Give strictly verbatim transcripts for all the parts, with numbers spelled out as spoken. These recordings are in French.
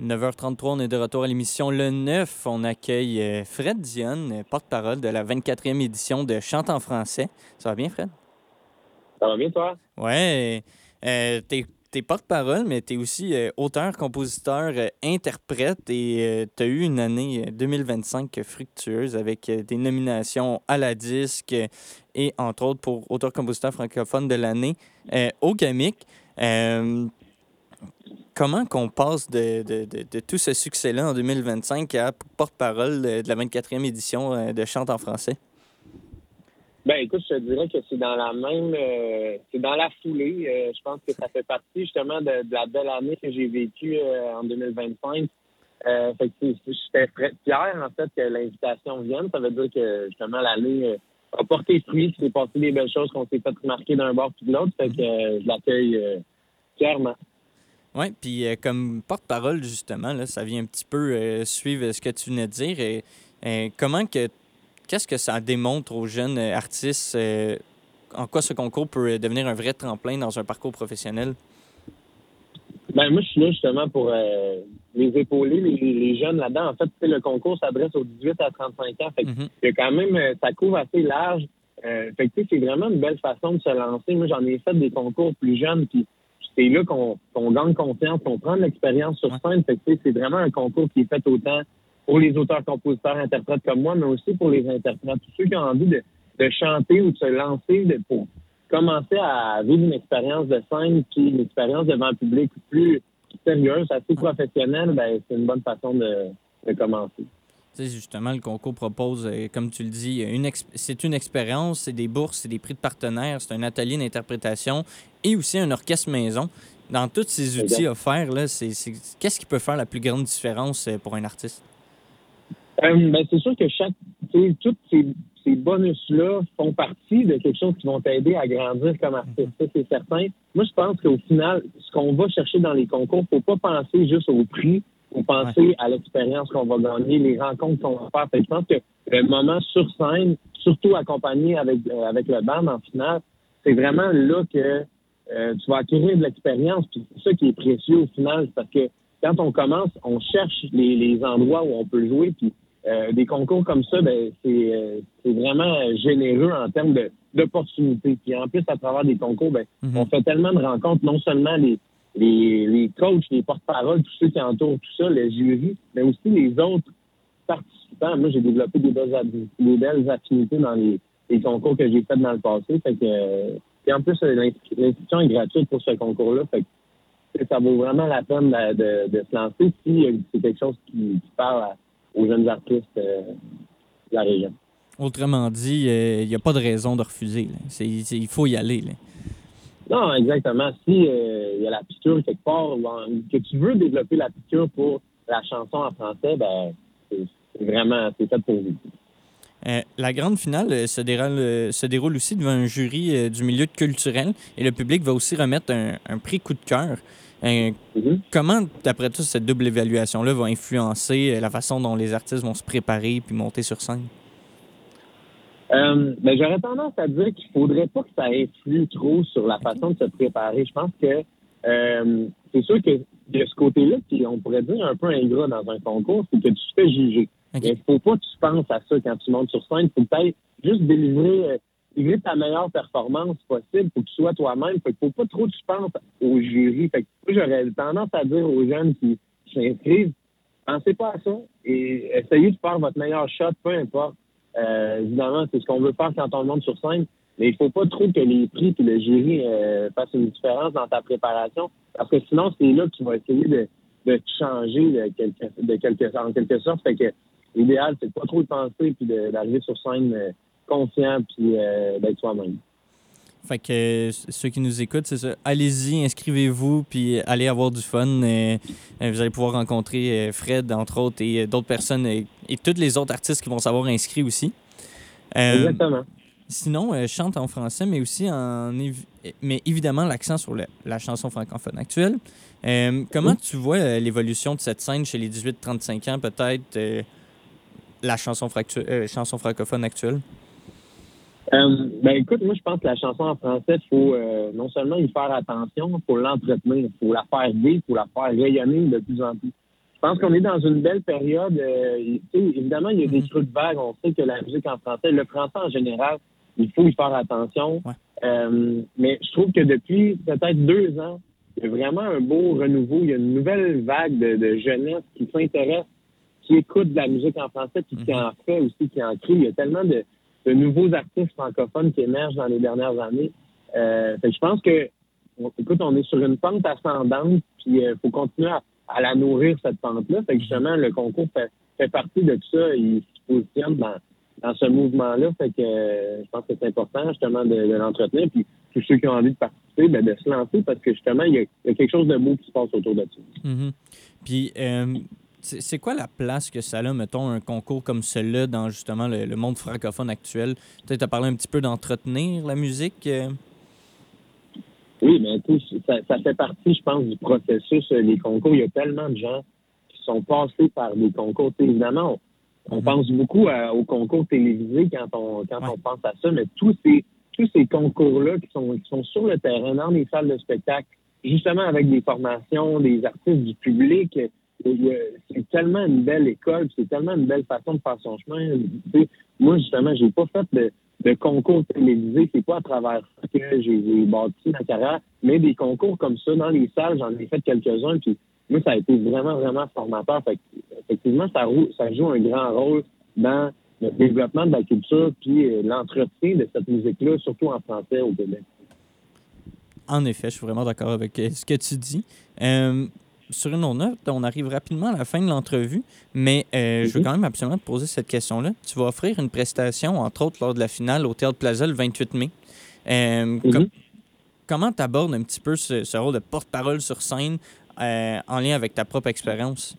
neuf heures trente-trois, on est de retour à l'émission Le neuf. On accueille euh, Fred Dionne, porte-parole de la vingt-quatrième édition de Chante en français. Ça va bien, Fred? Ça va bien, toi? Ouais. Euh, t'es, t'es porte-parole, mais t'es aussi euh, auteur, compositeur, euh, interprète et tu as eu une année euh, deux mille vingt-cinq fructueuse avec euh, des nominations à la disque euh, et entre autres pour auteur-compositeur francophone de l'année euh, au GAMIC. Euh, Comment qu'on passe de, de, de, de tout ce succès-là en deux mille vingt-cinq à porte-parole de, de la vingt-quatrième édition euh, de Chante en français? Ben écoute, je te dirais que c'est dans la même euh, c'est dans la foulée. Euh, je pense que ça fait partie justement de, de la belle année que j'ai vécue euh, en deux mille vingt-cinq. Euh, fait que c'est- c'est- j'étais très fier en fait que l'invitation vienne. Ça veut dire que justement l'année euh, a porté fruit, qu'il s'est passé des belles choses, qu'on s'est fait remarquer d'un bord puis de l'autre. Fait que euh, je l'accueille euh, fièrement. Oui, puis euh, comme porte-parole, justement, là, ça vient un petit peu euh, suivre ce que tu venais de dire. Et, et comment que qu'est-ce que ça démontre aux jeunes euh, artistes? Euh, en quoi ce concours peut devenir un vrai tremplin dans un parcours professionnel? Ben moi, je suis là justement pour euh, les épauler, les, les jeunes là-dedans. En fait, tu sais, le concours s'adresse aux dix-huit à trente-cinq ans. Fait que Mhm. il y a quand même, euh, ça couvre assez large. Euh, fait que tu sais, c'est vraiment une belle façon de se lancer. Moi, j'en ai fait des concours plus jeunes, puis c'est là qu'on qu'on gagne confiance, qu'on prend de l'expérience sur Ouais. scène. Fait que tu sais, c'est vraiment un concours qui est fait autant pour les auteurs, compositeurs, interprètes comme moi, mais aussi pour les interprètes. Tous ceux qui ont envie de, de chanter ou de se lancer de, pour commencer à vivre une expérience de scène, puis une expérience devant un public plus sérieuse, assez professionnelle, ben c'est une bonne façon de, de commencer. Tu sais, justement, le concours propose, euh, comme tu le dis, une ex- c'est une expérience, c'est des bourses, c'est des prix de partenaires, c'est un atelier d'interprétation et aussi un orchestre maison. Dans tous ces outils Exact. offerts, là, c'est, c'est- qu'est-ce qui peut faire la plus grande différence euh, pour un artiste? Euh, ben, c'est sûr que chaque, tu sais, tous ces, ces bonus-là font partie de quelque chose qui vont t'aider à grandir comme artiste. Ça, c'est certain. Moi, je pense qu'au final, ce qu'on va chercher dans les concours, faut pas penser juste au prix, faut penser Ouais. à l'expérience qu'on va gagner, les rencontres qu'on va faire. Fait que je pense que le moment sur scène, surtout accompagné avec, euh, avec le band en finale, c'est vraiment là que euh, tu vas acquérir de l'expérience. Puis c'est ça qui est précieux au final, parce que quand on commence, on cherche les, les endroits où on peut jouer. Puis euh, des concours comme ça, ben c'est euh, c'est vraiment généreux en termes de d'opportunités. Puis en plus, à travers des concours, ben Mhm. on fait tellement de rencontres, non seulement les les, les coachs, les porte-paroles, tous ceux qui entourent tout ça, le jury, mais aussi les autres participants. Moi, j'ai développé des belles, hab- des belles affinités dans les, les concours que j'ai faits dans le passé. Fait que, euh, et en plus, euh, l'inscri- l'inscription est gratuite pour ce concours-là. Fait que ça vaut vraiment la peine de, de, de se lancer si euh, c'est quelque chose qui, qui parle à- aux jeunes artistes euh, de la région. Autrement dit, il n'y a pas de raison de refuser. Là. C'est, c'est- il faut y aller. Là. Non, exactement. Si euh, il y a la piqûre quelque part, ou en- que tu veux développer la piqûre pour la chanson en français, ben c'est c'est vraiment c'est fait pour vous. Euh, la grande finale euh, se déroule, euh, se déroule aussi devant un jury euh, du milieu culturel et le public va aussi remettre un, un prix coup de cœur. Euh, Mhm. comment, d'après toi, cette double évaluation-là va influencer euh, la façon dont les artistes vont se préparer puis monter sur scène? Euh, ben, j'aurais tendance à dire qu'il faudrait pas que ça influe trop sur la façon de se préparer. Je pense que euh, c'est sûr que il y a ce côté-là qui, on pourrait dire, un peu ingrat dans un concours, c'est que tu te fais juger. OK. Mais il faut pas que tu penses à ça quand tu montes sur scène. Il faut peut-être juste délivrer, euh, délivrer ta meilleure performance possible pour que tu sois toi-même. Fait qu'il faut pas trop que tu penses au jury. Fait que moi, j'aurais tendance à dire aux jeunes qui, qui s'inscrivent, pensez pas à ça et essayez de faire votre meilleur shot, peu importe. Euh, évidemment, c'est ce qu'on veut faire quand on monte sur scène, mais il faut pas trop que les prix et le jury euh, fassent une différence dans ta préparation, parce que sinon, c'est là que tu vas essayer de, de te changer de quelque, de quelque, en quelque sorte. Fait que l'idéal, c'est de pas trop y penser puis de- d'arriver sur scène euh, conscient puis euh, d'être soi-même. Fait que euh, ceux qui nous écoutent, c'est ça. Allez-y, inscrivez-vous, puis allez avoir du fun. Euh, euh, vous allez pouvoir rencontrer euh, Fred, entre autres, et euh, d'autres personnes, euh, et tous les autres artistes qui vont s'avoir inscrits aussi. Euh, Exactement. Sinon, euh, je chante en français, mais aussi en... évi- Mais évidemment, l'accent sur le- la chanson francophone actuelle. Euh, comment tu vois euh, l'évolution de cette scène chez les dix-huit trente-cinq ans, peut-être, euh, la chanson, fractu- euh, chanson francophone actuelle? Euh, ben écoute, moi je pense que la chanson en français, il faut euh, non seulement y faire attention, il faut l'entretenir, il faut la faire vivre, il faut la faire rayonner de plus en plus. Je pense qu'on est dans une belle période. Euh, évidemment, il y a des creux de vague. On sait que la musique en français, le français en général, il faut y faire attention. Ouais. Euh, mais je trouve que depuis peut-être deux ans, il y a vraiment un beau renouveau. Il y a une nouvelle vague de, de jeunesse qui s'intéresse, qui écoute de la musique en français, puis qui en fait aussi, qui en crée. Il y a tellement de, de nouveaux artistes francophones qui émergent dans les dernières années. Euh, fait que je pense que, écoute, on est sur une pente ascendante, puis il euh, faut continuer à, à la nourrir, cette pente-là. Fait que justement, le concours fait, fait partie de tout ça. Il se positionne dans, dans ce mouvement-là. Fait que euh, je pense que c'est important, justement, de, de l'entretenir. Puis tous ceux qui ont envie de participer, ben, de se lancer, parce que justement, il y, a, il y a quelque chose de beau qui se passe autour de ça. Mm-hmm. Puis, euh, c'est, c'est quoi la place que ça a, mettons, un concours comme celui-là dans, justement, le, le monde francophone actuel? Peut-être tu as parlé un petit peu d'entretenir la musique. Euh... Oui, mais tu sais, ça, ça fait partie, je pense, du processus. Les concours, il y a tellement de gens qui sont passés par des concours. T'sais, évidemment, on, on pense beaucoup à, aux concours télévisés quand on quand ouais. on pense à ça, mais tous ces tous ces concours-là qui sont qui sont sur le terrain, dans les salles de spectacle, justement avec des formations, des artistes du public, c'est tellement une belle école, c'est tellement une belle façon de faire son chemin. T'sais, moi, justement, j'ai pas fait de de concours télévisés, c'est pas à travers ça que j'ai, j'ai bâti ma carrière, mais des concours comme ça, dans les salles, j'en ai fait quelques-uns, puis moi, ça a été vraiment, vraiment formateur. Fait que, effectivement, ça, ça joue un grand rôle dans le développement de la culture puis euh, l'entretien de cette musique-là, surtout en français au Québec. En effet, je suis vraiment d'accord avec ce que tu dis. Euh, sur une autre note, on arrive rapidement à la fin de l'entrevue, mais euh, mm-hmm. je veux quand même absolument te poser cette question-là. Tu vas offrir une prestation, entre autres, lors de la finale au Théâtre Plaza le vingt-huit mai. Euh, mm-hmm. com- comment tu abordes un petit peu ce, ce rôle de porte-parole sur scène euh, en lien avec ta propre expérience?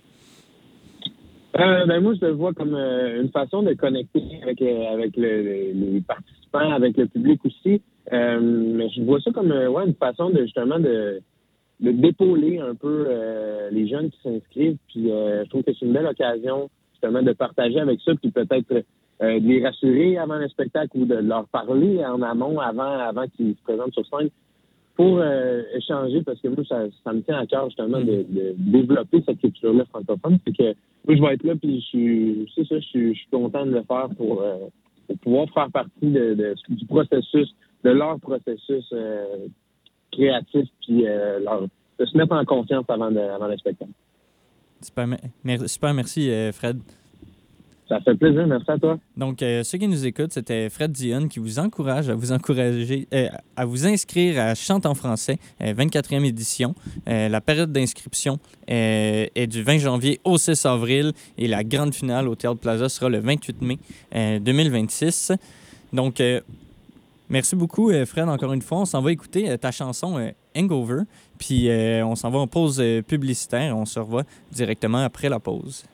Euh, ben moi, je le vois comme euh, une façon de connecter avec, euh, avec le, le, les participants, avec le public aussi. Euh, mais je vois ça comme euh, ouais, une façon de justement de de d'épauler un peu euh, les jeunes qui s'inscrivent. Puis euh, je trouve que c'est une belle occasion justement de partager avec ça, puis peut-être euh, de les rassurer avant le spectacle ou de leur parler en amont avant avant qu'ils se présentent sur scène pour euh, échanger, parce que moi, ça, ça me tient à cœur justement de, de développer cette culture-là francophone. C'est que moi, je vais être là, puis je suis, c'est ça, je suis, je suis content de le faire pour, euh, pour pouvoir faire partie de, de, du processus, de leur processus euh, créatif, puis euh, leur, de se mettre en confiance avant, de, avant le spectacle. Super, mer- super merci, euh, Fred. Ça fait plaisir, merci à toi. Donc, euh, ceux qui nous écoutent, c'était Fred Dionne qui vous encourage à vous encourager, euh, à vous inscrire à Chante en français, euh, vingt-quatrième édition. Euh, la période d'inscription euh, est du vingt janvier au six avril et la grande finale au Théâtre Plaza sera le vingt-huit mai euh, deux mille vingt-six. Donc, euh, merci beaucoup, euh, Fred, encore une fois. On s'en va écouter euh, ta chanson euh, Hangover, puis euh, on s'en va en pause euh, publicitaire. On se revoit directement après la pause.